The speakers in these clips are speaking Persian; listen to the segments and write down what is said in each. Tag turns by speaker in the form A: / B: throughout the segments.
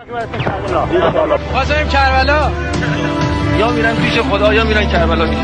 A: قاسم کربلا یا میرن پیش خدا یا میرن کربلا میشن.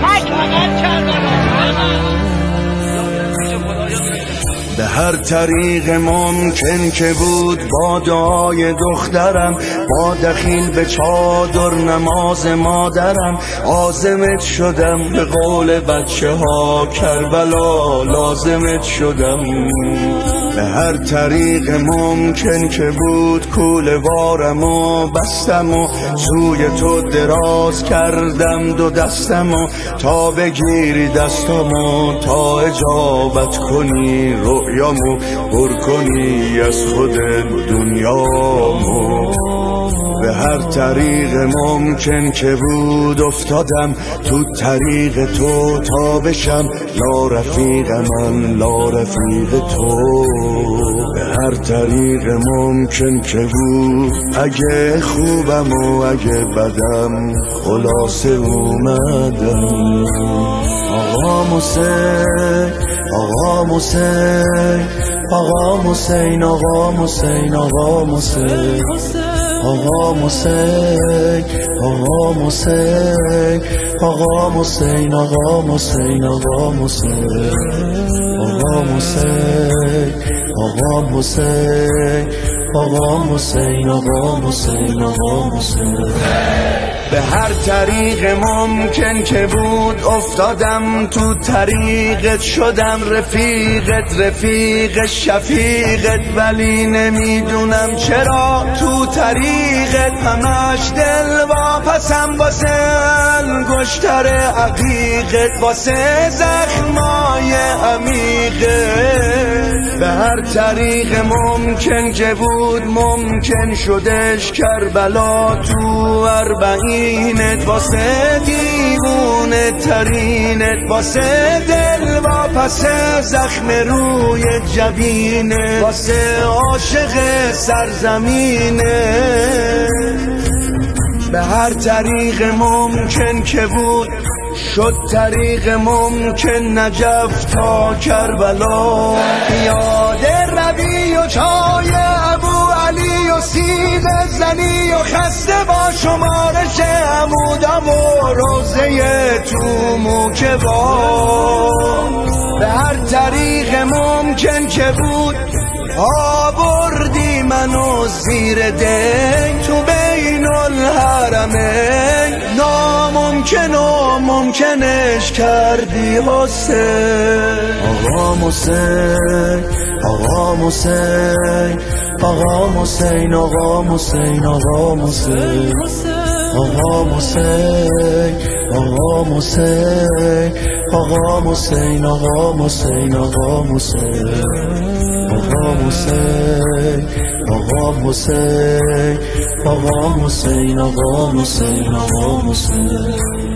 B: به هر طریق ممکن که بود با دعای دخترم، با دخیل به چادر نماز مادرم، عازمت شدم به قول بچه ها کربلا لازمت شدم. به هر طریق ممکن که بود کوله وارم و بستم و سوی تو دراز کردم دو دستم و تا بگیری دستم و تا اجابت کنی رؤیامو پر کنی از خود دنیامو. به هر طریق ممکن که بود افتادم تو طریق تو تا بشم لا رفیق من لا رفیق تو. به هر طریق ممکن که بود اگه خوبم و اگه بدم خلاصه اومدم. آقا موسیقی آقا موسیقی آقا موسیقی آقا موسیقی آقا موسیقی آقا موسیقی آقا موسیقی آقا موسیقی آقا موسیقی آقا موسیقی آقا موسیقی آقا موسیقی آقا موسیقی آقا موسیقی آقا موسیقی. به هر طریق ممکن که بود افتادم تو طریقت شدم رفیقت رفیق شفیقت، ولی نمیدونم چرا تو طریقت همش دل واپسم واسه انگشتر عقیقت واسه زخمای عمیقت. به هر طریق ممکن که بود ممکن شدش کربلا تو اربعینت واسه دیوونه ترینت واسه دل واپس زخم روی جبینت واسه عاشق سرزمینت. به هر طریق ممکن که بود شد طریق ممکن نجف تا کربلا. یاد ربی و چای ابو علی و سیب زنی و خسته با شمارش عمودم و روزه تومو که با. به هر طریق ممکن که بود آوردی منو زیر دنگ تو بین الحرمین، ناممکن و ممکنش کردی حسین. آقا موسیقی آقا موسیقی آقا موسیقی آقا موسیقی آقا موسیقی آقا موسیقی آقا موسیقی آقا موسیقی آقا موسیقی آقا موسیقی آقا موسیقی آقا موسیقی آقا موسیقی آقا موسیقی آقا موسیقی.